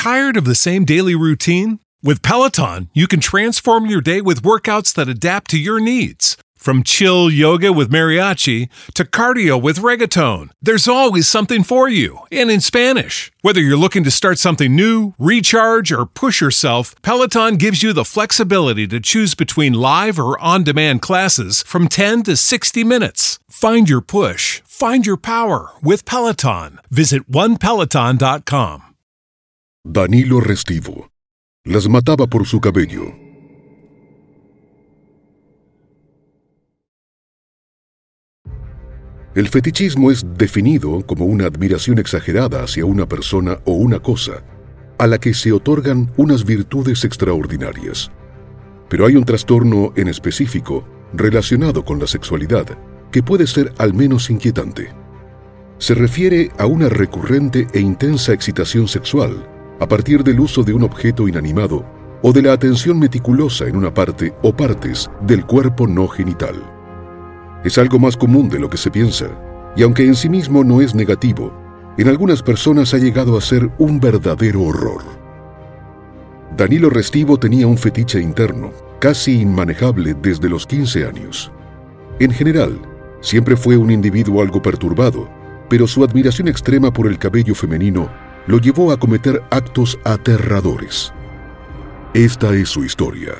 Tired of the same daily routine? With Peloton, you can transform your day with workouts that adapt to your needs. From chill yoga with mariachi to cardio with reggaeton, there's always something for you, and in Spanish. Whether you're looking to start something new, recharge, or push yourself, Peloton gives you the flexibility to choose between live or on-demand classes from 10 to 60 minutes. Find your push, find your power with Peloton. Visit onepeloton.com. Danilo Restivo. Las mataba por su cabello. El fetichismo es definido como una admiración exagerada hacia una persona o una cosa, a la que se otorgan unas virtudes extraordinarias. Pero hay un trastorno en específico relacionado con la sexualidad que puede ser al menos inquietante. Se refiere a una recurrente e intensa excitación sexual a partir del uso de un objeto inanimado o de la atención meticulosa en una parte o partes del cuerpo no genital. Es algo más común de lo que se piensa, y aunque en sí mismo no es negativo, en algunas personas ha llegado a ser un verdadero horror. Danilo Restivo tenía un fetiche interno, casi inmanejable desde los 15 años. En general, siempre fue un individuo algo perturbado, pero su admiración extrema por el cabello femenino lo llevó a cometer actos aterradores. Esta es su historia.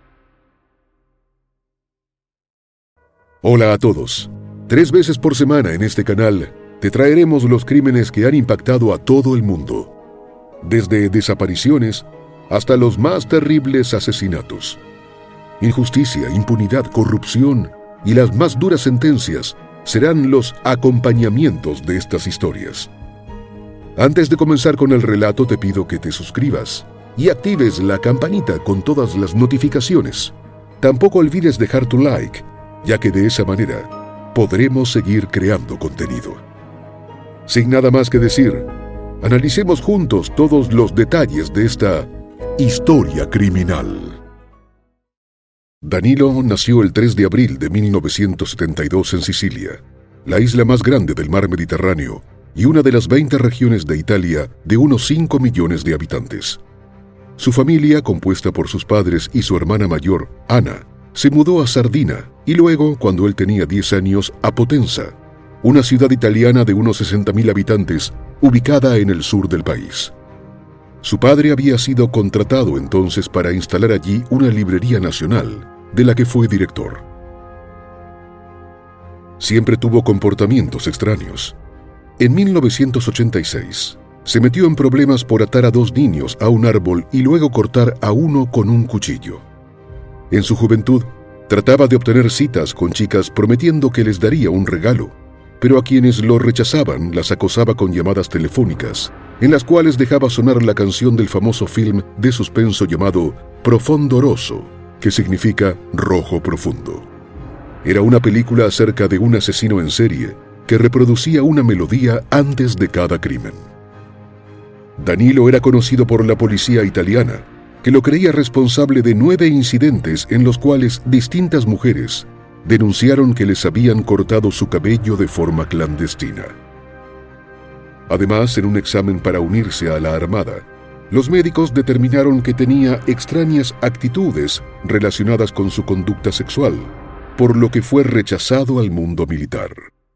Hola a todos. 3 veces por semana en este canal te traeremos los crímenes que han impactado a todo el mundo, desde desapariciones hasta los más terribles asesinatos. Injusticia, impunidad, corrupción y las más duras sentencias serán los acompañamientos de estas historias. Antes de comenzar con el relato, te pido que te suscribas y actives la campanita con todas las notificaciones. Tampoco olvides dejar tu like, ya que de esa manera podremos seguir creando contenido. Sin nada más que decir, analicemos juntos todos los detalles de esta historia criminal. Danilo nació el 3 de abril de 1972 en Sicilia, la isla más grande del mar Mediterráneo y una de las 20 regiones de Italia de unos 5 millones de habitantes. Su familia, compuesta por sus padres y su hermana mayor, Ana, se mudó a Sardina y luego, cuando él tenía 10 años, a Potenza, una ciudad italiana de unos 60.000 habitantes, ubicada en el sur del país. Su padre había sido contratado entonces para instalar allí una librería nacional, de la que fue director. Siempre tuvo comportamientos extraños. En 1986, se metió en problemas por atar a 2 niños a un árbol y luego cortar a uno con un cuchillo. En su juventud, trataba de obtener citas con chicas prometiendo que les daría un regalo, pero a quienes lo rechazaban las acosaba con llamadas telefónicas, en las cuales dejaba sonar la canción del famoso film de suspenso llamado Profondo Rosso, que significa rojo profundo. Era una película acerca de un asesino en serie que reproducía una melodía antes de cada crimen. Danilo era conocido por la policía italiana, que lo creía responsable de 9 incidentes en los cuales distintas mujeres denunciaron que les habían cortado su cabello de forma clandestina. Además, en un examen para unirse a la Armada, los médicos determinaron que tenía extrañas actitudes relacionadas con su conducta sexual, por lo que fue rechazado al mundo militar.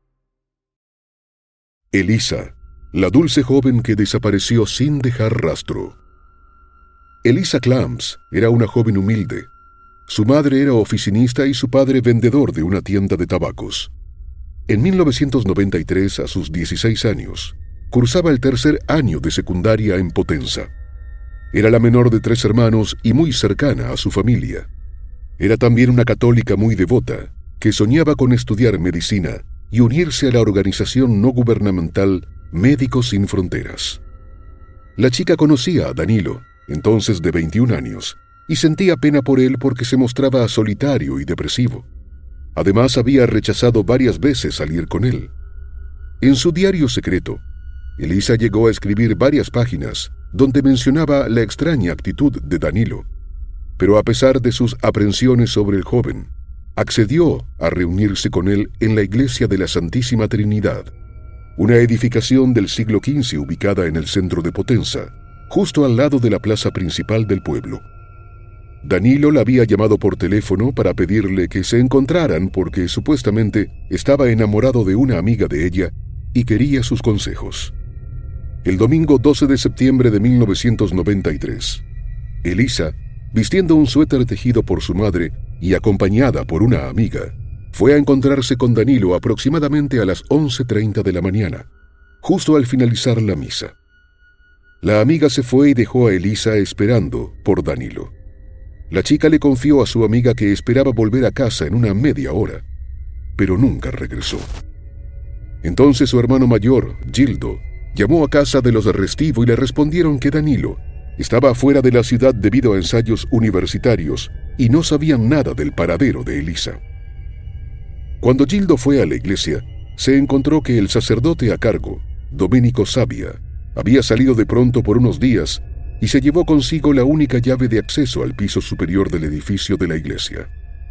Elisa, la dulce joven que desapareció sin dejar rastro. Elisa Clams era una joven humilde. Su madre era oficinista y su padre vendedor de una tienda de tabacos. En 1993, a sus 16 años, cursaba el 3er año de secundaria en Potenza. Era la menor de 3 hermanos y muy cercana a su familia. Era también una católica muy devota, que soñaba con estudiar medicina y unirse a la organización no gubernamental Médicos Sin Fronteras. La chica conocía a Danilo, entonces de 21 años, y sentía pena por él porque se mostraba solitario y depresivo. Además, había rechazado varias veces salir con él. En su diario secreto, Elisa llegó a escribir varias páginas donde mencionaba la extraña actitud de Danilo, pero a pesar de sus aprensiones sobre el joven, accedió a reunirse con él en la iglesia de la Santísima Trinidad, una edificación del siglo XV ubicada en el centro de Potenza, justo al lado de la plaza principal del pueblo. Danilo la había llamado por teléfono para pedirle que se encontraran porque supuestamente estaba enamorado de una amiga de ella y quería sus consejos. El domingo 12 de septiembre de 1993, Elisa, vistiendo un suéter tejido por su madre y acompañada por una amiga, fue a encontrarse con Danilo aproximadamente a las 11:30 de la mañana, justo al finalizar la misa. La amiga se fue y dejó a Elisa esperando por Danilo. La chica le confió a su amiga que esperaba volver a casa en una media hora, pero nunca regresó. Entonces su hermano mayor, Gildo, llamó a casa de los Restivo y le respondieron que Danilo estaba fuera de la ciudad debido a ensayos universitarios y no sabían nada del paradero de Elisa. Cuando Gildo fue a la iglesia, se encontró que el sacerdote a cargo, Domenico Sabia, había salido de pronto por unos días y se llevó consigo la única llave de acceso al piso superior del edificio de la iglesia.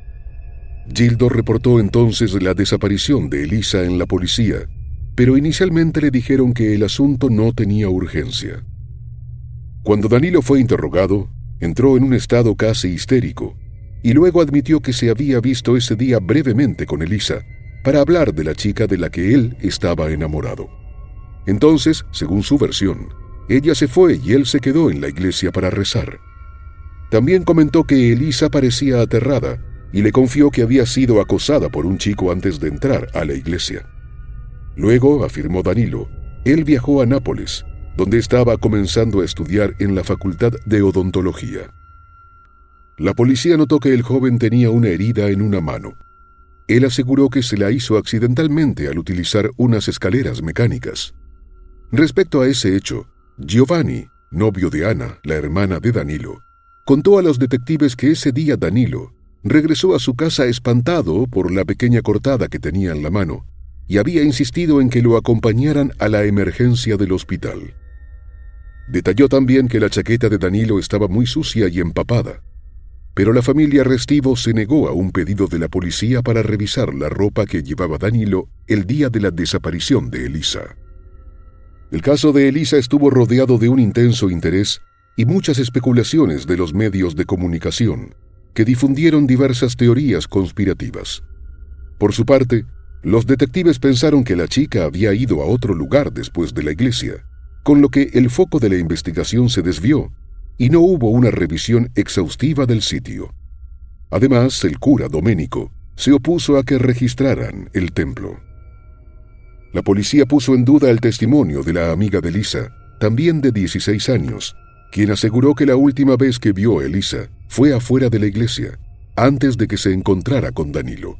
Gildo reportó entonces la desaparición de Elisa en la policía, pero inicialmente le dijeron que el asunto no tenía urgencia. Cuando Danilo fue interrogado, entró en un estado casi histérico y luego admitió que se había visto ese día brevemente con Elisa para hablar de la chica de la que él estaba enamorado. Entonces, según su versión, ella se fue y él se quedó en la iglesia para rezar. También comentó que Elisa parecía aterrada y le confió que había sido acosada por un chico antes de entrar a la iglesia. Luego, afirmó Danilo, él viajó a Nápoles, donde estaba comenzando a estudiar en la Facultad de Odontología. La policía notó que el joven tenía una herida en una mano. Él aseguró que se la hizo accidentalmente al utilizar unas escaleras mecánicas. Respecto a ese hecho, Giovanni, novio de Ana, la hermana de Danilo, contó a los detectives que ese día Danilo regresó a su casa espantado por la pequeña cortada que tenía en la mano y había insistido en que lo acompañaran a la emergencia del hospital. Detalló también que la chaqueta de Danilo estaba muy sucia y empapada, pero la familia Restivo se negó a un pedido de la policía para revisar la ropa que llevaba Danilo el día de la desaparición de Elisa. El caso de Elisa estuvo rodeado de un intenso interés y muchas especulaciones de los medios de comunicación, que difundieron diversas teorías conspirativas. Por su parte, los detectives pensaron que la chica había ido a otro lugar después de la iglesia, con lo que el foco de la investigación se desvió y no hubo una revisión exhaustiva del sitio. Además, el cura Domenico se opuso a que registraran el templo. La policía puso en duda el testimonio de la amiga de Elisa, también de 16 años, quien aseguró que la última vez que vio a Elisa fue afuera de la iglesia, antes de que se encontrara con Danilo.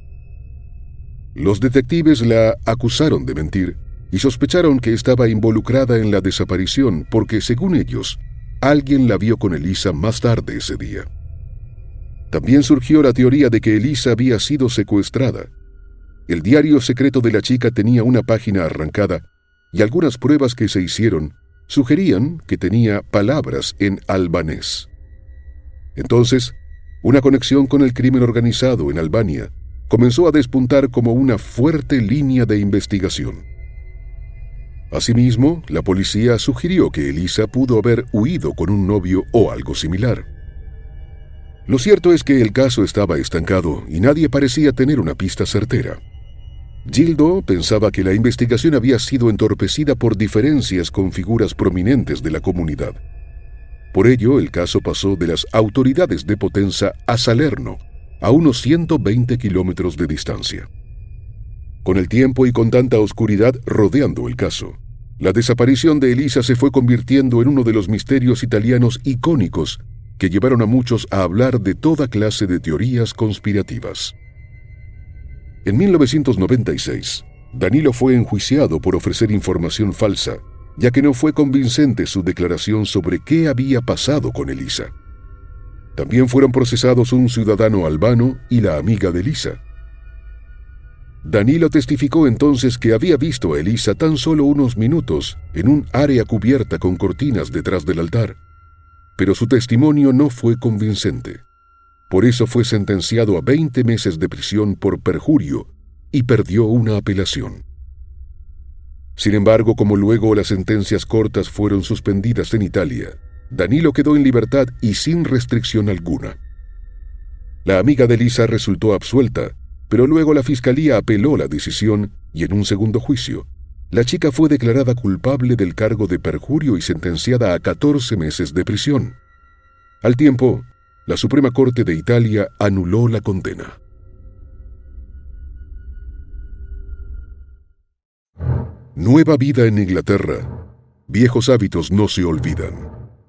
Los detectives la acusaron de mentir y sospecharon que estaba involucrada en la desaparición porque, según ellos, alguien la vio con Elisa más tarde ese día. También surgió la teoría de que Elisa había sido secuestrada. El diario secreto de la chica tenía una página arrancada y algunas pruebas que se hicieron sugerían que tenía palabras en albanés. Entonces, una conexión con el crimen organizado en Albania comenzó a despuntar como una fuerte línea de investigación. Asimismo, la policía sugirió que Elisa pudo haber huido con un novio o algo similar. Lo cierto es que el caso estaba estancado y nadie parecía tener una pista certera. Gildo pensaba que la investigación había sido entorpecida por diferencias con figuras prominentes de la comunidad. Por ello, el caso pasó de las autoridades de Potenza a Salerno, a unos 120 kilómetros de distancia. Con el tiempo y con tanta oscuridad rodeando el caso, la desaparición de Elisa se fue convirtiendo en uno de los misterios italianos icónicos que llevaron a muchos a hablar de toda clase de teorías conspirativas. En 1996, Danilo fue enjuiciado por ofrecer información falsa, ya que no fue convincente su declaración sobre qué había pasado con Elisa. También fueron procesados un ciudadano albano y la amiga de Elisa. Danilo testificó entonces que había visto a Elisa tan solo unos minutos en un área cubierta con cortinas detrás del altar, pero su testimonio no fue convincente. Por eso fue sentenciado a 20 meses de prisión por perjurio y perdió una apelación. Sin embargo, como luego las sentencias cortas fueron suspendidas en Italia, Danilo quedó en libertad y sin restricción alguna. La amiga de Lisa resultó absuelta, pero luego la fiscalía apeló la decisión y en un segundo juicio, la chica fue declarada culpable del cargo de perjurio y sentenciada a 14 meses de prisión. Al tiempo, la Suprema Corte de Italia anuló la condena. Nueva vida en Inglaterra. Viejos hábitos no se olvidan.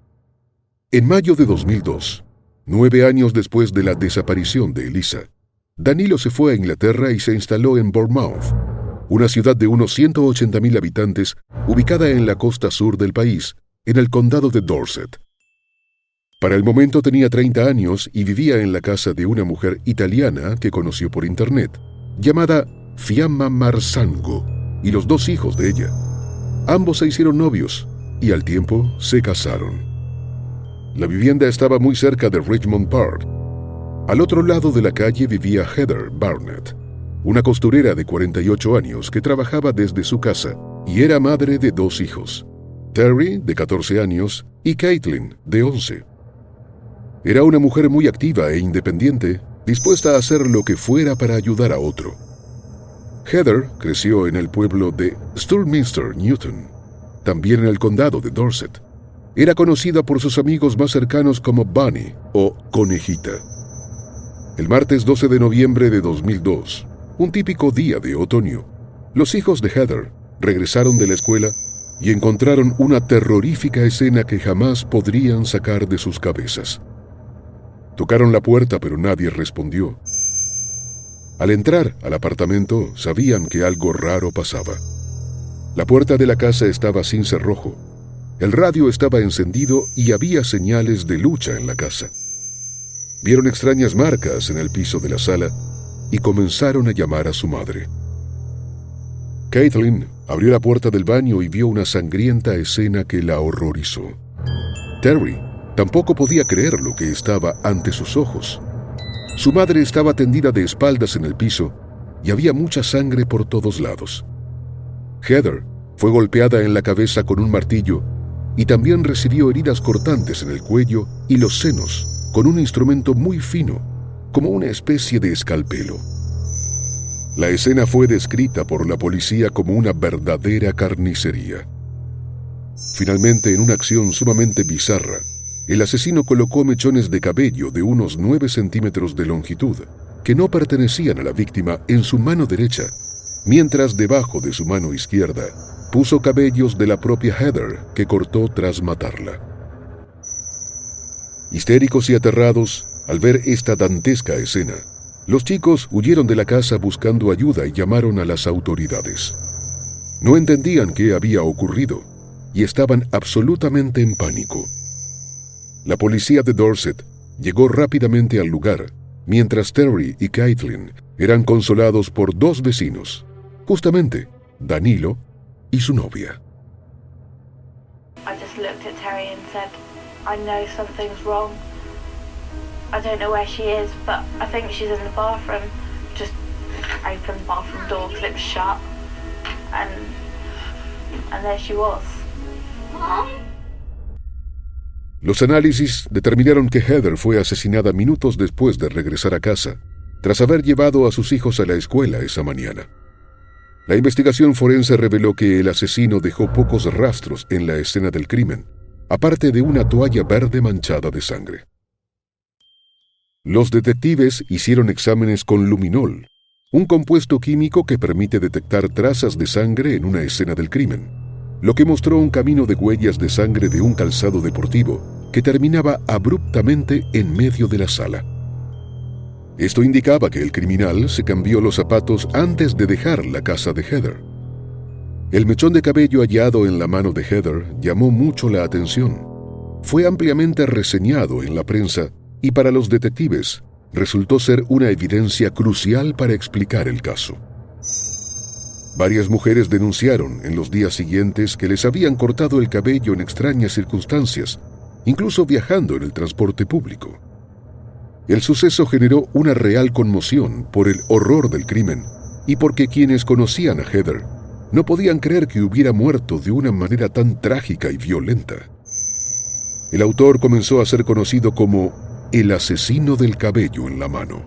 En mayo de 2002, 9 años después de la desaparición de Elisa, Danilo se fue a Inglaterra y se instaló en Bournemouth, una ciudad de unos 180.000 habitantes ubicada en la costa sur del país, en el condado de Dorset. Para el momento tenía 30 años y vivía en la casa de una mujer italiana que conoció por internet, llamada Fiamma Marzango, y los 2 hijos de ella. Ambos se hicieron novios y al tiempo se casaron. La vivienda estaba muy cerca de Richmond Park. Al otro lado de la calle vivía Heather Barnett, una costurera de 48 años que trabajaba desde su casa y era madre de 2 hijos, Terry, de 14 años, y Caitlin, de 11. Era una mujer muy activa e independiente, dispuesta a hacer lo que fuera para ayudar a otro. Heather creció en el pueblo de Sturminster Newton, también en el condado de Dorset. Era conocida por sus amigos más cercanos como Bunny o Conejita. El martes 12 de noviembre de 2002, un típico día de otoño, los hijos de Heather regresaron de la escuela y encontraron una terrorífica escena que jamás podrían sacar de sus cabezas. Tocaron la puerta, pero nadie respondió. Al entrar al apartamento, sabían que algo raro pasaba. La puerta de la casa estaba sin cerrojo. El radio estaba encendido y había señales de lucha en la casa. Vieron extrañas marcas en el piso de la sala y comenzaron a llamar a su madre. Caitlin abrió la puerta del baño y vio una sangrienta escena que la horrorizó. Terry tampoco podía creer lo que estaba ante sus ojos. Su madre estaba tendida de espaldas en el piso y había mucha sangre por todos lados. Heather fue golpeada en la cabeza con un martillo y también recibió heridas cortantes en el cuello y los senos con un instrumento muy fino, como una especie de escalpelo. La escena fue descrita por la policía como una verdadera carnicería. Finalmente, en una acción sumamente bizarra, el asesino colocó mechones de cabello de unos 9 centímetros de longitud, que no pertenecían a la víctima, en su mano derecha, mientras debajo de su mano izquierda puso cabellos de la propia Heather que cortó tras matarla. Histéricos y aterrados al ver esta dantesca escena, los chicos huyeron de la casa buscando ayuda y llamaron a las autoridades. No entendían qué había ocurrido y estaban absolutamente en pánico. La policía de Dorset llegó rápidamente al lugar, mientras Terry y Caitlin eran consolados por 2 vecinos, justamente Danilo y su novia. I just looked at Terry and said, I know something's wrong. I don't know where she is, but I think she's in the bathroom. Just opened the bathroom door because it was shut, and there she was. Los análisis determinaron que Heather fue asesinada minutos después de regresar a casa, tras haber llevado a sus hijos a la escuela esa mañana. La investigación forense reveló que el asesino dejó pocos rastros en la escena del crimen, aparte de una toalla verde manchada de sangre. Los detectives hicieron exámenes con luminol, un compuesto químico que permite detectar trazas de sangre en una escena del crimen, lo que mostró un camino de huellas de sangre de un calzado deportivo que terminaba abruptamente en medio de la sala. Esto indicaba que el criminal se cambió los zapatos antes de dejar la casa de Heather. El mechón de cabello hallado en la mano de Heather llamó mucho la atención. Fue ampliamente reseñado en la prensa y para los detectives resultó ser una evidencia crucial para explicar el caso. Varias mujeres denunciaron en los días siguientes que les habían cortado el cabello en extrañas circunstancias, incluso viajando en el transporte público. El suceso generó una real conmoción por el horror del crimen y porque quienes conocían a Heather no podían creer que hubiera muerto de una manera tan trágica y violenta. El autor comenzó a ser conocido como el asesino del cabello en la mano.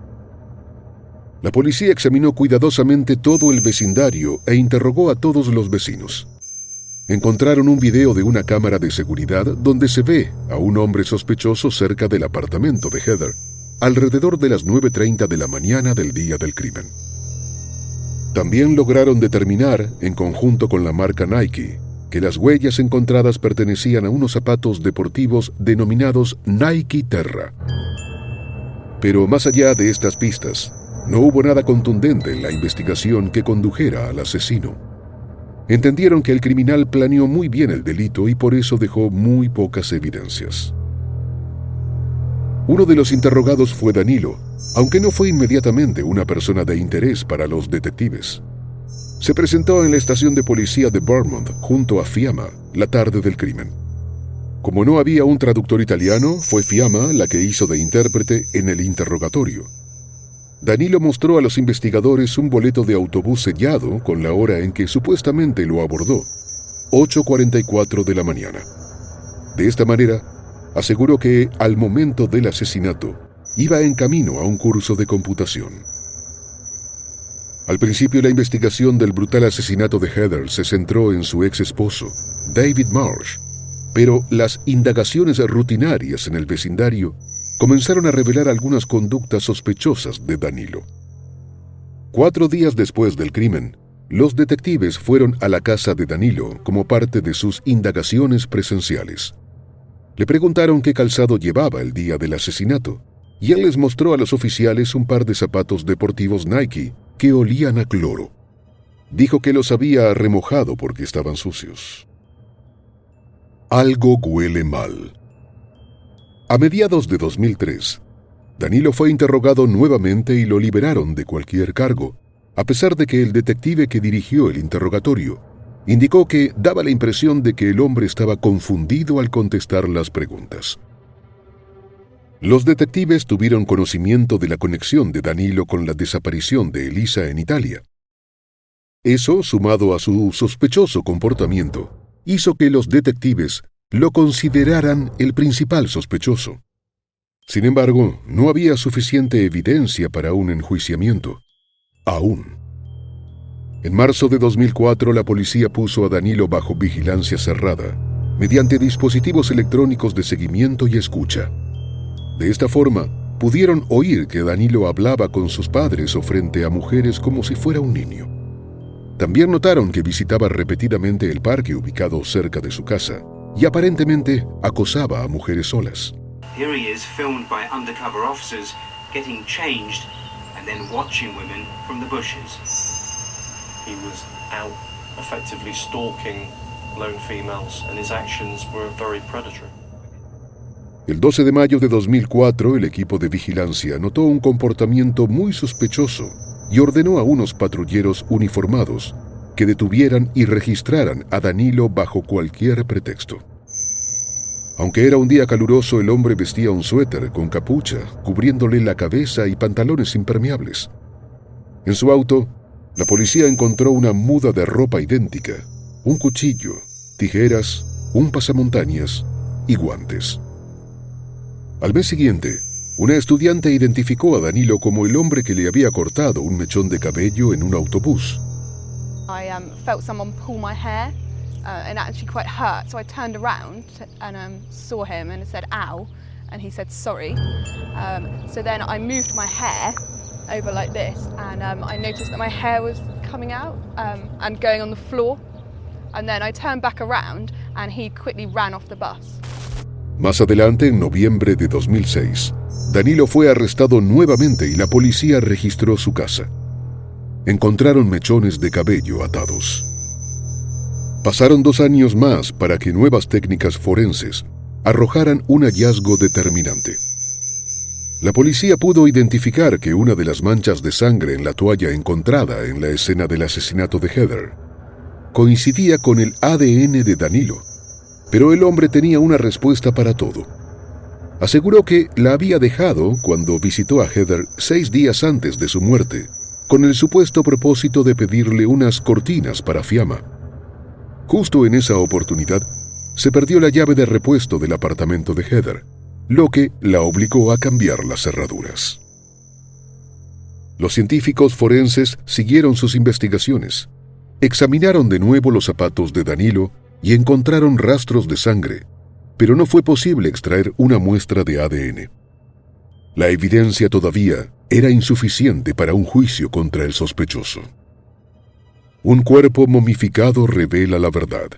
La policía examinó cuidadosamente todo el vecindario e interrogó a todos los vecinos. Encontraron un video de una cámara de seguridad donde se ve a un hombre sospechoso cerca del apartamento de Heather, alrededor de las 9:30 de la mañana del día del crimen. También lograron determinar, en conjunto con la marca Nike, que las huellas encontradas pertenecían a unos zapatos deportivos denominados Nike Terra. Pero más allá de estas pistas, no hubo nada contundente en la investigación que condujera al asesino. Entendieron que el criminal planeó muy bien el delito y por eso dejó muy pocas evidencias. Uno de los interrogados fue Danilo, aunque no fue inmediatamente una persona de interés para los detectives. Se presentó en la estación de policía de Vermont junto a Fiamma la tarde del crimen. Como no había un traductor italiano, fue Fiamma la que hizo de intérprete en el interrogatorio. Danilo mostró a los investigadores un boleto de autobús sellado con la hora en que supuestamente lo abordó, 8:44 de la mañana. De esta manera, aseguró que, al momento del asesinato, iba en camino a un curso de computación. Al principio, la investigación del brutal asesinato de Heather se centró en su ex esposo, David Marsh, pero las indagaciones rutinarias en el vecindario comenzaron a revelar algunas conductas sospechosas de Danilo. 4 días después del crimen, los detectives fueron a la casa de Danilo como parte de sus indagaciones presenciales. Le preguntaron qué calzado llevaba el día del asesinato, y él les mostró a los oficiales un par de zapatos deportivos Nike que olían a cloro. Dijo que los había remojado porque estaban sucios. Algo huele mal. A mediados de 2003, Danilo fue interrogado nuevamente y lo liberaron de cualquier cargo, a pesar de que el detective que dirigió el interrogatorio indicó que daba la impresión de que el hombre estaba confundido al contestar las preguntas. Los detectives tuvieron conocimiento de la conexión de Danilo con la desaparición de Elisa en Italia. Eso, sumado a su sospechoso comportamiento, hizo que los detectives lo consideraran el principal sospechoso. Sin embargo, no había suficiente evidencia para un enjuiciamiento. Aún. En marzo de 2004, la policía puso a Danilo bajo vigilancia cerrada, mediante dispositivos electrónicos de seguimiento y escucha. De esta forma, pudieron oír que Danilo hablaba con sus padres o frente a mujeres como si fuera un niño. También notaron que visitaba repetidamente el parque ubicado cerca de su casa y aparentemente acosaba a mujeres solas. Here he is, filmed by undercover officers getting changed and then watching women from the bushes. He was out effectively stalking lone females and his actions were very predatory. El 12 de mayo de 2004, el equipo de vigilancia notó un comportamiento muy sospechoso y ordenó a unos patrulleros uniformados que detuvieran y registraran a Danilo bajo cualquier pretexto. Aunque era un día caluroso, el hombre vestía un suéter con capucha, cubriéndole la cabeza y pantalones impermeables. En su auto, la policía encontró una muda de ropa idéntica, un cuchillo, tijeras, un pasamontañas y guantes. Al mes siguiente, una estudiante identificó a Danilo como el hombre que le había cortado un mechón de cabello en un autobús. I felt someone pull my hair and it actually quite hurt, so I turned around and saw him and said ow, and he said sorry. So then I moved my hair over like this and I noticed that my hair was coming out and going on the floor, and then I turned back around and he quickly ran off the bus. Más adelante, en noviembre de 2006, Danilo fue arrestado nuevamente y la policía registró su casa. Encontraron mechones de cabello atados. Pasaron 2 años más para que nuevas técnicas forenses arrojaran un hallazgo determinante. La policía pudo identificar que una de las manchas de sangre en la toalla encontrada en la escena del asesinato de Heather coincidía con el ADN de Danilo, pero el hombre tenía una respuesta para todo. Aseguró que la había dejado cuando visitó a Heather 6 días antes de su muerte, con el supuesto propósito de pedirle unas cortinas para Fiamma. Justo en esa oportunidad, se perdió la llave de repuesto del apartamento de Heather, lo que la obligó a cambiar las cerraduras. Los científicos forenses siguieron sus investigaciones. Examinaron de nuevo los zapatos de Danilo y encontraron rastros de sangre, pero no fue posible extraer una muestra de ADN. La evidencia todavía era insuficiente para un juicio contra el sospechoso. Un cuerpo momificado revela la verdad.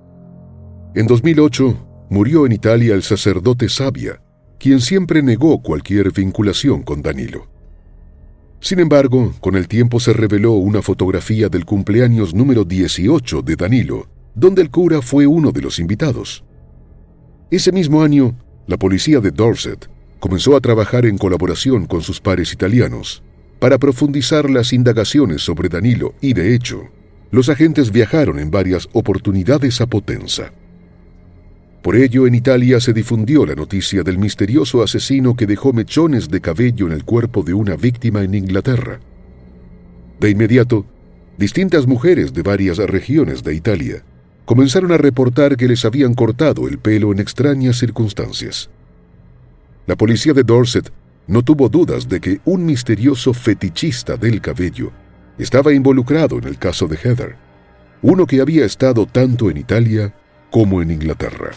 En 2008 murió en Italia el sacerdote Sabia, quien siempre negó cualquier vinculación con Danilo. Sin embargo, con el tiempo se reveló una fotografía del cumpleaños número 18 de Danilo, donde el cura fue uno de los invitados. Ese mismo año, la policía de Dorset comenzó a trabajar en colaboración con sus pares italianos para profundizar las indagaciones sobre Danilo y, de hecho, los agentes viajaron en varias oportunidades a Potenza. Por ello, en Italia se difundió la noticia del misterioso asesino que dejó mechones de cabello en el cuerpo de una víctima en Inglaterra. De inmediato, distintas mujeres de varias regiones de Italia comenzaron a reportar que les habían cortado el pelo en extrañas circunstancias. La policía de Dorset no tuvo dudas de que un misterioso fetichista del cabello estaba involucrado en el caso de Heather, uno que había estado tanto en Italia como en Inglaterra.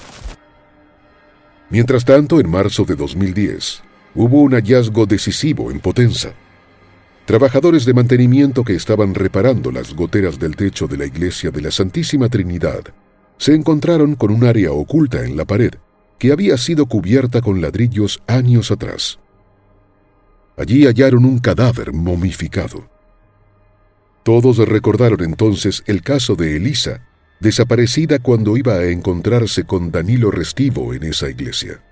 Mientras tanto, en marzo de 2010, hubo un hallazgo decisivo en Potenza. Trabajadores de mantenimiento que estaban reparando las goteras del techo de la iglesia de la Santísima Trinidad se encontraron con un área oculta en la pared que había sido cubierta con ladrillos años atrás. Allí hallaron un cadáver momificado. Todos recordaron entonces el caso de Elisa, desaparecida cuando iba a encontrarse con Danilo Restivo en esa iglesia.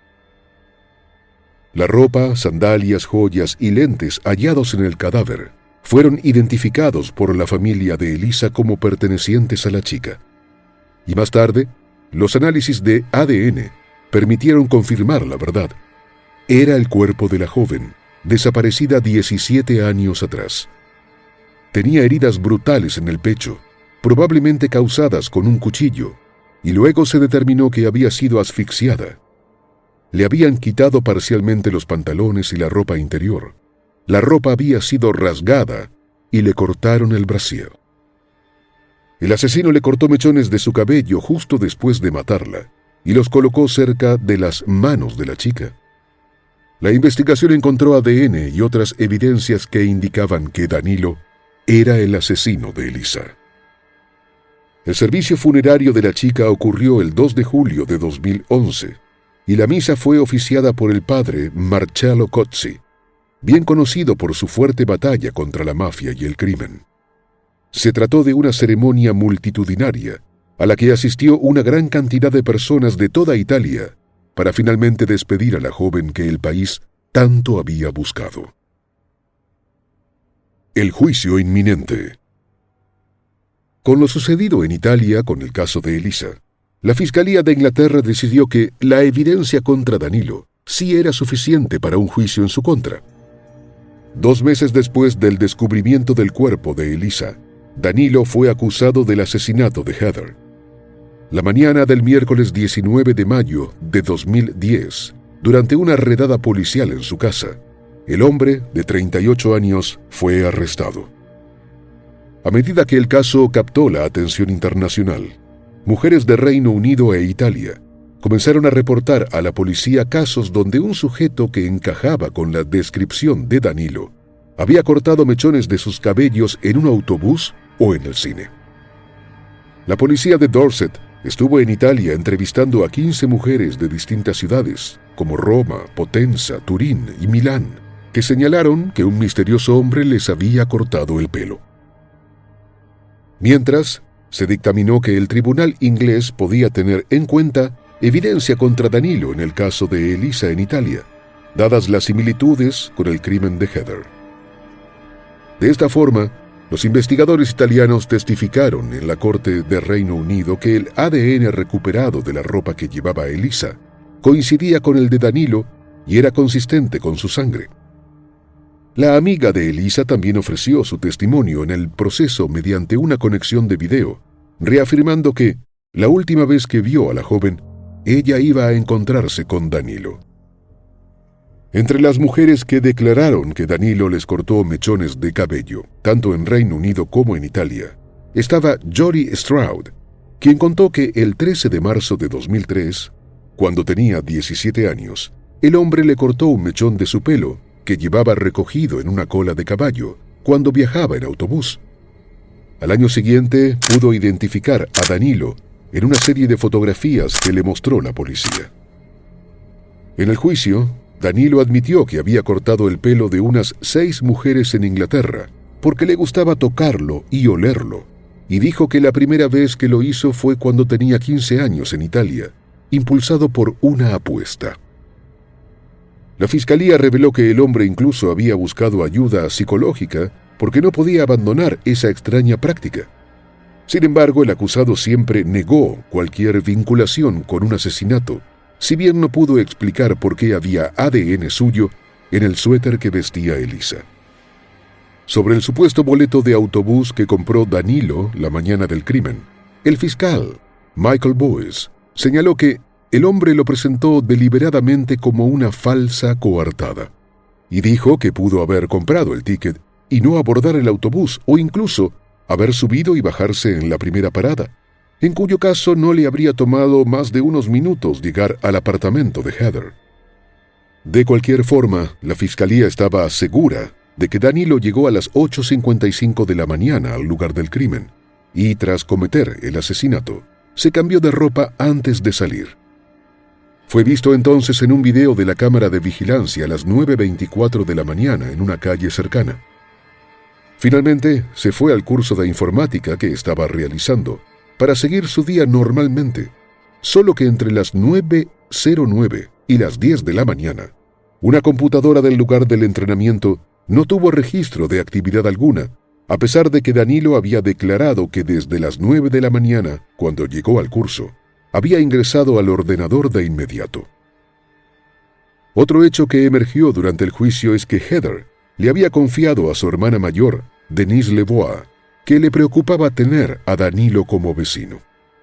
La ropa, sandalias, joyas y lentes hallados en el cadáver fueron identificados por la familia de Elisa como pertenecientes a la chica. Y más tarde, los análisis de ADN permitieron confirmar la verdad. Era el cuerpo de la joven, desaparecida 17 años atrás. Tenía heridas brutales en el pecho, probablemente causadas con un cuchillo, y luego se determinó que había sido asfixiada. Le habían quitado parcialmente los pantalones y la ropa interior. La ropa había sido rasgada y le cortaron el brasier. El asesino le cortó mechones de su cabello justo después de matarla y los colocó cerca de las manos de la chica. La investigación encontró ADN y otras evidencias que indicaban que Danilo era el asesino de Elisa. El servicio funerario de la chica ocurrió el 2 de julio de 2011 y la misa fue oficiada por el padre Marcello Cozzi, bien conocido por su fuerte batalla contra la mafia y el crimen. Se trató de una ceremonia multitudinaria a la que asistió una gran cantidad de personas de toda Italia para finalmente despedir a la joven que el país tanto había buscado. El juicio inminente. Con lo sucedido en Italia con el caso de Elisa, la Fiscalía de Inglaterra decidió que la evidencia contra Danilo sí era suficiente para un juicio en su contra. 2 meses después del descubrimiento del cuerpo de Elisa, Danilo fue acusado del asesinato de Heather. La mañana del miércoles 19 de mayo de 2010, durante una redada policial en su casa, el hombre de 38 años fue arrestado. A medida que el caso captó la atención internacional, mujeres de Reino Unido e Italia comenzaron a reportar a la policía casos donde un sujeto que encajaba con la descripción de Danilo había cortado mechones de sus cabellos en un autobús o en el cine. La policía de Dorset estuvo en Italia entrevistando a 15 mujeres de distintas ciudades, como Roma, Potenza, Turín y Milán, que señalaron que un misterioso hombre les había cortado el pelo. Mientras, se dictaminó que el tribunal inglés podía tener en cuenta evidencia contra Danilo en el caso de Elisa en Italia, dadas las similitudes con el crimen de Heather. De esta forma, los investigadores italianos testificaron en la Corte de Reino Unido que el ADN recuperado de la ropa que llevaba Elisa coincidía con el de Danilo y era consistente con su sangre. La amiga de Elisa también ofreció su testimonio en el proceso mediante una conexión de video, reafirmando que la última vez que vio a la joven, ella iba a encontrarse con Danilo. Entre las mujeres que declararon que Danilo les cortó mechones de cabello, tanto en Reino Unido como en Italia, estaba Jodie Stroud, quien contó que el 13 de marzo de 2003, cuando tenía 17 años, el hombre le cortó un mechón de su pelo que llevaba recogido en una cola de caballo cuando viajaba en autobús. Al año siguiente pudo identificar a Danilo en una serie de fotografías que le mostró la policía. En el juicio, Danilo admitió que había cortado el pelo de unas 6 mujeres en Inglaterra porque le gustaba tocarlo y olerlo, y dijo que la primera vez que lo hizo fue cuando tenía 15 años en Italia, impulsado por una apuesta. La fiscalía reveló que el hombre incluso había buscado ayuda psicológica porque no podía abandonar esa extraña práctica. Sin embargo, el acusado siempre negó cualquier vinculación con un asesinato, si bien no pudo explicar por qué había ADN suyo en el suéter que vestía Elisa. Sobre el supuesto boleto de autobús que compró Danilo la mañana del crimen, el fiscal, Michael Boyce, señaló que el hombre lo presentó deliberadamente como una falsa coartada, y dijo que pudo haber comprado el ticket y no abordar el autobús o incluso haber subido y bajarse en la primera parada, en cuyo caso no le habría tomado más de unos minutos llegar al apartamento de Heather. De cualquier forma, la fiscalía estaba segura de que Danilo llegó a las 8:55 de la mañana al lugar del crimen y, tras cometer el asesinato, se cambió de ropa antes de salir. Fue visto entonces en un video de la cámara de vigilancia a las 9:24 de la mañana en una calle cercana. Finalmente, se fue al curso de informática que estaba realizando para seguir su día normalmente, solo que entre las 9:09 y las 10 de la mañana, una computadora del lugar del entrenamiento no tuvo registro de actividad alguna, a pesar de que Danilo había declarado que desde las 9 de la mañana, cuando llegó al curso, había ingresado al ordenador de inmediato. Otro hecho que emergió durante el juicio es que Heather le había confiado a su hermana mayor, Denise Lebois, que le preocupaba tener a Danilo como vecino.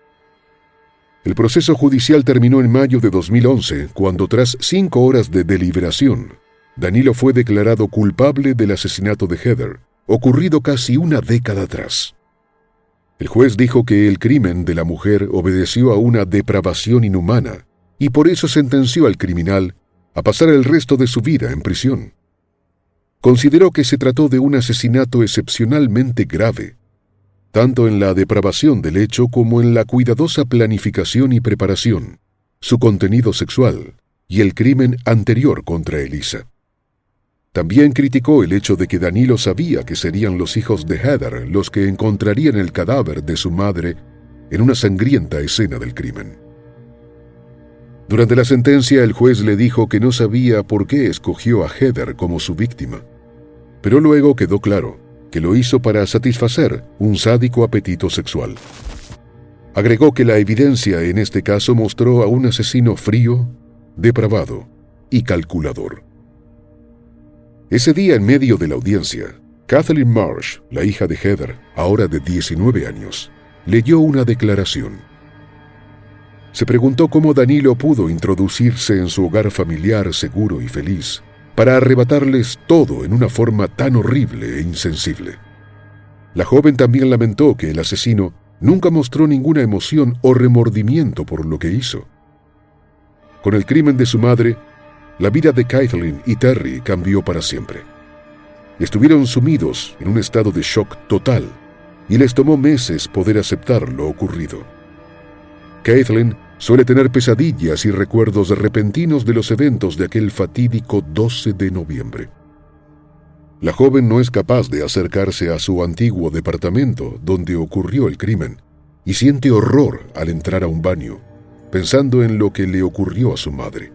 El proceso judicial terminó en mayo de 2011, cuando tras 5 horas de deliberación, Danilo fue declarado culpable del asesinato de Heather, ocurrido casi una década atrás. El juez dijo que el crimen de la mujer obedeció a una depravación inhumana y por eso sentenció al criminal a pasar el resto de su vida en prisión. Consideró que se trató de un asesinato excepcionalmente grave, tanto en la depravación del hecho como en la cuidadosa planificación y preparación, su contenido sexual y el crimen anterior contra Elisa. También criticó el hecho de que Danilo sabía que serían los hijos de Heather los que encontrarían el cadáver de su madre en una sangrienta escena del crimen. Durante la sentencia, el juez le dijo que no sabía por qué escogió a Heather como su víctima, pero luego quedó claro que lo hizo para satisfacer un sádico apetito sexual. Agregó que la evidencia en este caso mostró a un asesino frío, depravado y calculador. Ese día, en medio de la audiencia, Kathleen Marsh, la hija de Heather, ahora de 19 años, leyó una declaración. Se preguntó cómo Danilo pudo introducirse en su hogar familiar seguro y feliz para arrebatarles todo en una forma tan horrible e insensible. La joven también lamentó que el asesino nunca mostró ninguna emoción o remordimiento por lo que hizo. Con el crimen de su madre, la vida de Kathleen y Terry cambió para siempre. Estuvieron sumidos en un estado de shock total y les tomó meses poder aceptar lo ocurrido. Kathleen suele tener pesadillas y recuerdos repentinos de los eventos de aquel fatídico 12 de noviembre. La joven no es capaz de acercarse a su antiguo departamento donde ocurrió el crimen y siente horror al entrar a un baño, pensando en lo que le ocurrió a su madre.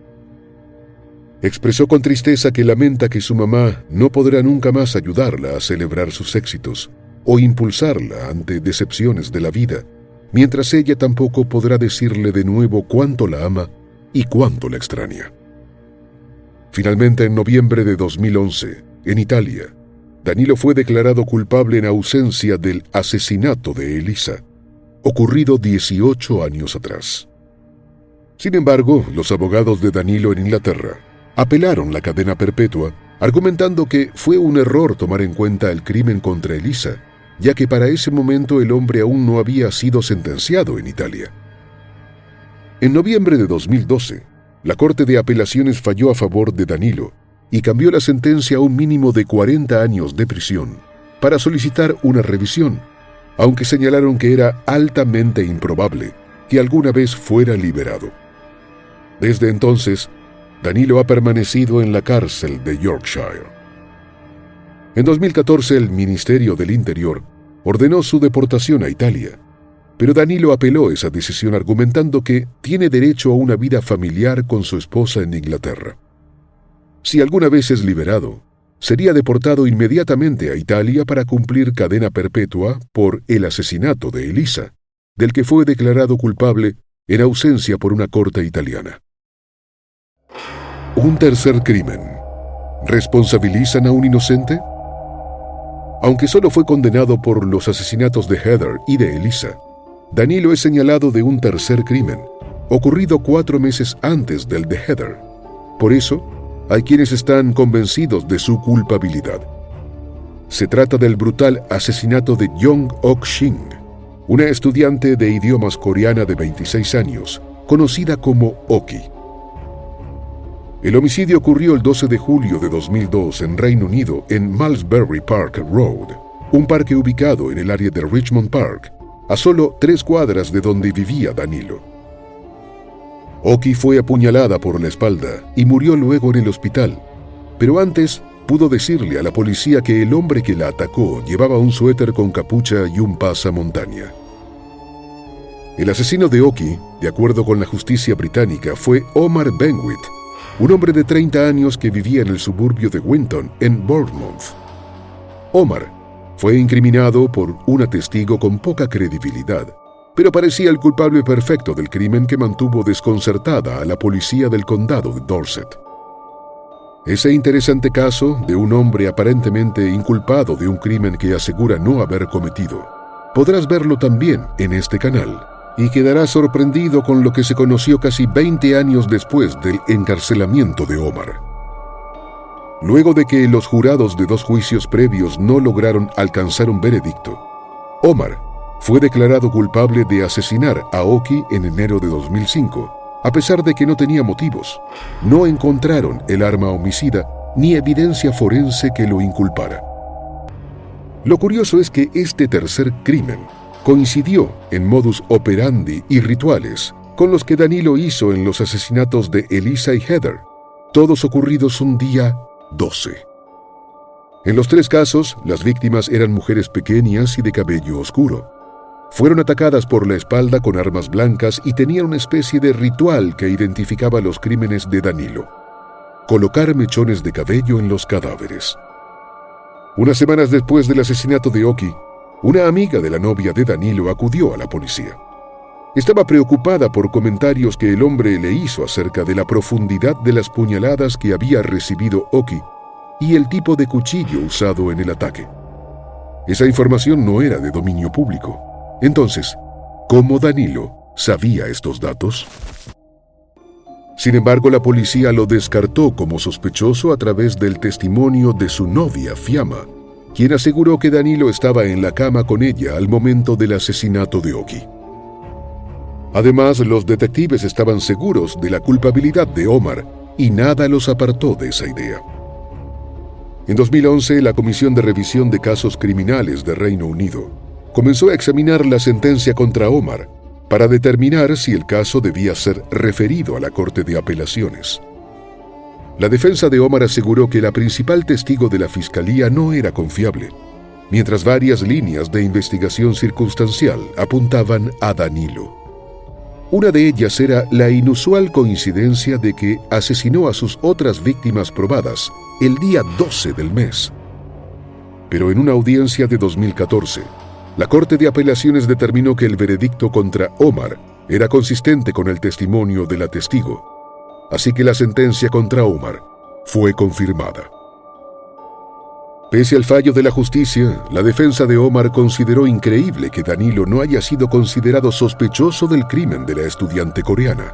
Expresó con tristeza que lamenta que su mamá no podrá nunca más ayudarla a celebrar sus éxitos o impulsarla ante decepciones de la vida, mientras ella tampoco podrá decirle de nuevo cuánto la ama y cuánto la extraña. Finalmente, en noviembre de 2011, en Italia, Danilo fue declarado culpable en ausencia del asesinato de Elisa, ocurrido 18 años atrás. Sin embargo, los abogados de Danilo en Inglaterra apelaron la cadena perpetua, argumentando que fue un error tomar en cuenta el crimen contra Elisa, ya que para ese momento el hombre aún no había sido sentenciado en Italia. En noviembre de 2012, la Corte de Apelaciones falló a favor de Danilo y cambió la sentencia a un mínimo de 40 años de prisión para solicitar una revisión, aunque señalaron que era altamente improbable que alguna vez fuera liberado. Desde entonces, Danilo ha permanecido en la cárcel de Yorkshire. En 2014, el Ministerio del Interior ordenó su deportación a Italia, pero Danilo apeló esa decisión argumentando que tiene derecho a una vida familiar con su esposa en Inglaterra. Si alguna vez es liberado, sería deportado inmediatamente a Italia para cumplir cadena perpetua por el asesinato de Elisa, del que fue declarado culpable en ausencia por una corte italiana. Un tercer crimen. ¿Responsabilizan a un inocente? Aunque solo fue condenado por los asesinatos de Heather y de Elisa, Danilo es señalado de un tercer crimen, ocurrido 4 meses antes del de Heather. Por eso, hay quienes están convencidos de su culpabilidad. Se trata del brutal asesinato de Young Ok-shin, una estudiante de idiomas coreana de 26 años, conocida como Oki. El homicidio ocurrió el 12 de julio de 2002 en Reino Unido, en Malmesbury Park Road, un parque ubicado en el área de Richmond Park, a solo 3 cuadras de donde vivía Danilo. Oki fue apuñalada por la espalda y murió luego en el hospital, pero antes pudo decirle a la policía que el hombre que la atacó llevaba un suéter con capucha y un pasamontaña. El asesino de Oki, de acuerdo con la justicia británica, fue Omar Benwit, un hombre de 30 años que vivía en el suburbio de Winton, en Bournemouth. Omar fue incriminado por un testigo con poca credibilidad, pero parecía el culpable perfecto del crimen que mantuvo desconcertada a la policía del condado de Dorset. Ese interesante caso de un hombre aparentemente inculpado de un crimen que asegura no haber cometido, podrás verlo también en este canal, y quedarás sorprendido con lo que se conoció casi 20 años después del encarcelamiento de Omar. Luego de que los jurados de 2 juicios previos no lograron alcanzar un veredicto, Omar fue declarado culpable de asesinar a Oki en enero de 2005, a pesar de que no tenía motivos. No encontraron el arma homicida ni evidencia forense que lo inculpara. Lo curioso es que este tercer crimen coincidió en modus operandi y rituales con los que Danilo hizo en los asesinatos de Elisa y Heather, todos ocurridos un día 12. En los 3 casos, las víctimas eran mujeres pequeñas y de cabello oscuro. Fueron atacadas por la espalda con armas blancas y tenían una especie de ritual que identificaba los crímenes de Danilo: colocar mechones de cabello en los cadáveres. Unas semanas después del asesinato de Oki, una amiga de la novia de Danilo acudió a la policía. Estaba preocupada por comentarios que el hombre le hizo acerca de la profundidad de las puñaladas que había recibido Oki y el tipo de cuchillo usado en el ataque. Esa información no era de dominio público. Entonces, ¿cómo Danilo sabía estos datos? Sin embargo, la policía lo descartó como sospechoso a través del testimonio de su novia, Fiamma, quien aseguró que Danilo estaba en la cama con ella al momento del asesinato de Oki. Además, los detectives estaban seguros de la culpabilidad de Omar y nada los apartó de esa idea. En 2011, la Comisión de Revisión de Casos Criminales de Reino Unido comenzó a examinar la sentencia contra Omar para determinar si el caso debía ser referido a la Corte de Apelaciones. La defensa de Omar aseguró que la principal testigo de la fiscalía no era confiable, mientras varias líneas de investigación circunstancial apuntaban a Danilo. Una de ellas era la inusual coincidencia de que asesinó a sus otras víctimas probadas el día 12 del mes. Pero en una audiencia de 2014, la Corte de Apelaciones determinó que el veredicto contra Omar era consistente con el testimonio de la testigo, así que la sentencia contra Omar fue confirmada. Pese al fallo de la justicia, la defensa de Omar consideró increíble que Danilo no haya sido considerado sospechoso del crimen de la estudiante coreana.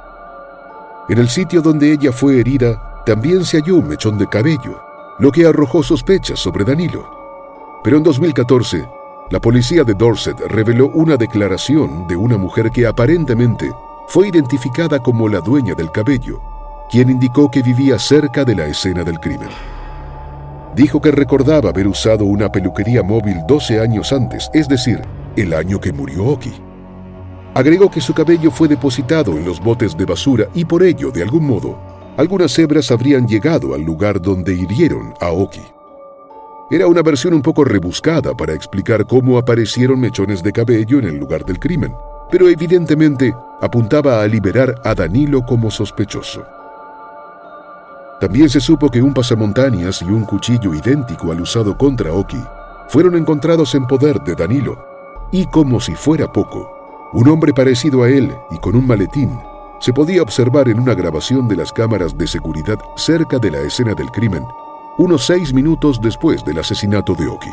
En el sitio donde ella fue herida, también se halló un mechón de cabello, lo que arrojó sospechas sobre Danilo. Pero en 2014, la policía de Dorset reveló una declaración de una mujer que aparentemente fue identificada como la dueña del cabello, quien indicó que vivía cerca de la escena del crimen. Dijo que recordaba haber usado una peluquería móvil 12 años antes, es decir, el año que murió Oki. Agregó que su cabello fue depositado en los botes de basura y por ello, de algún modo, algunas hebras habrían llegado al lugar donde hirieron a Oki. Era una versión un poco rebuscada para explicar cómo aparecieron mechones de cabello en el lugar del crimen, pero evidentemente apuntaba a liberar a Danilo como sospechoso. También se supo que un pasamontañas y un cuchillo idéntico al usado contra Oki fueron encontrados en poder de Danilo, y como si fuera poco, un hombre parecido a él y con un maletín se podía observar en una grabación de las cámaras de seguridad cerca de la escena del crimen, unos 6 minutos después del asesinato de Oki.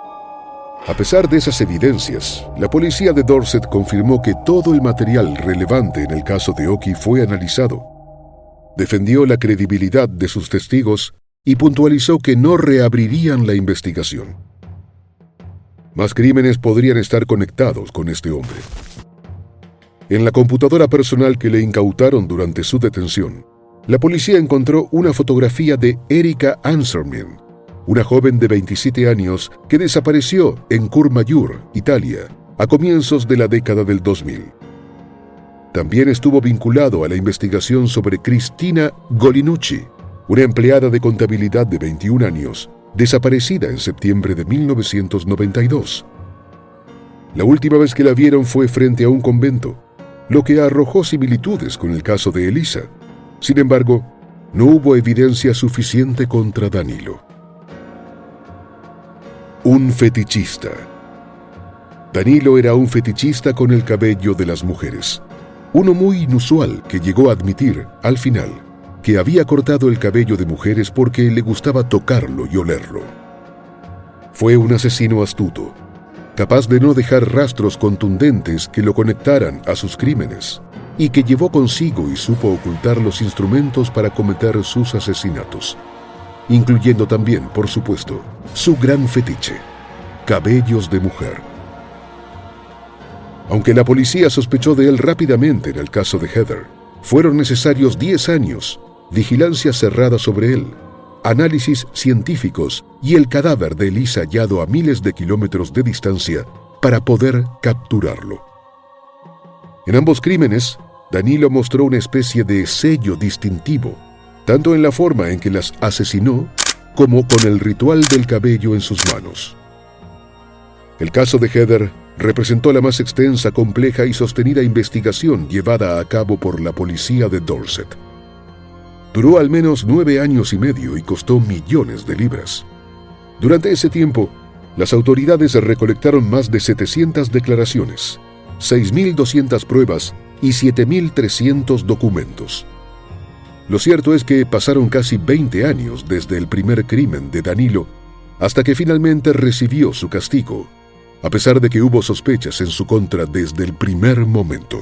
A pesar de esas evidencias, la policía de Dorset confirmó que todo el material relevante en el caso de Oki fue analizado. Defendió la credibilidad de sus testigos y puntualizó que no reabrirían la investigación. Más crímenes podrían estar conectados con este hombre. En la computadora personal que le incautaron durante su detención, la policía encontró una fotografía de Erika Anserman, una joven de 27 años que desapareció en Courmayeur, Italia, a comienzos de la década del 2000. También estuvo vinculado a la investigación sobre Cristina Golinucci, una empleada de contabilidad de 21 años, desaparecida en septiembre de 1992. La última vez que la vieron fue frente a un convento, lo que arrojó similitudes con el caso de Elisa. Sin embargo, no hubo evidencia suficiente contra Danilo. Un fetichista. Danilo era un fetichista con el cabello de las mujeres. Uno muy inusual que llegó a admitir, al final, que había cortado el cabello de mujeres porque le gustaba tocarlo y olerlo. Fue un asesino astuto, capaz de no dejar rastros contundentes que lo conectaran a sus crímenes, y que llevó consigo y supo ocultar los instrumentos para cometer sus asesinatos, incluyendo también, por supuesto, su gran fetiche, cabellos de mujer. Aunque la policía sospechó de él rápidamente en el caso de Heather, fueron necesarios 10 años, vigilancia cerrada sobre él, análisis científicos y el cadáver de Elisa hallado a miles de kilómetros de distancia para poder capturarlo. En ambos crímenes, Danilo mostró una especie de sello distintivo, tanto en la forma en que las asesinó como con el ritual del cabello en sus manos. El caso de Heather representó la más extensa, compleja y sostenida investigación llevada a cabo por la policía de Dorset. Duró al menos 9 años y medio y costó millones de libras. Durante ese tiempo, las autoridades recolectaron más de 700 declaraciones, 6.200 pruebas y 7.300 documentos. Lo cierto es que pasaron casi 20 años desde el primer crimen de Danilo hasta que finalmente recibió su castigo, a pesar de que hubo sospechas en su contra desde el primer momento.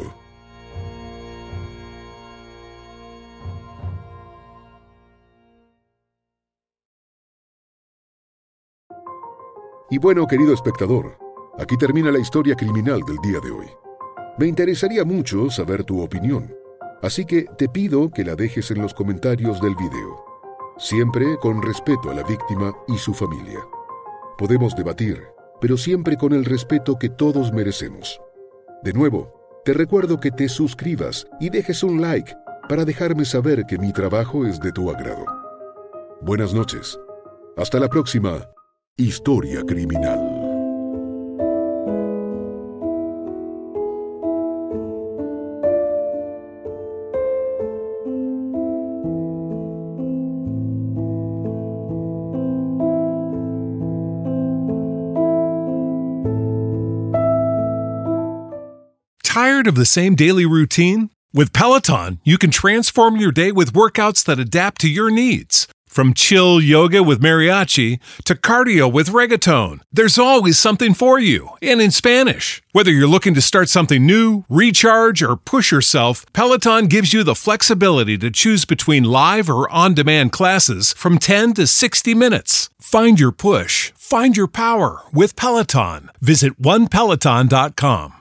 Y bueno, querido espectador, aquí termina la historia criminal del día de hoy. Me interesaría mucho saber tu opinión, así que te pido que la dejes en los comentarios del video, siempre con respeto a la víctima y su familia. Podemos debatir, pero siempre con el respeto que todos merecemos. De nuevo, te recuerdo que te suscribas y dejes un like para dejarme saber que mi trabajo es de tu agrado. Buenas noches. Hasta la próxima Historia Criminal. Tired of the same daily routine? With Peloton, you can transform your day with workouts that adapt to your needs. From chill yoga with mariachi to cardio with reggaeton, there's always something for you, and in Spanish. Whether you're looking to start something new, recharge, or push yourself, Peloton gives you the flexibility to choose between live or on-demand classes from 10 to 60 minutes. Find your push, find your power with Peloton. Visit onepeloton.com.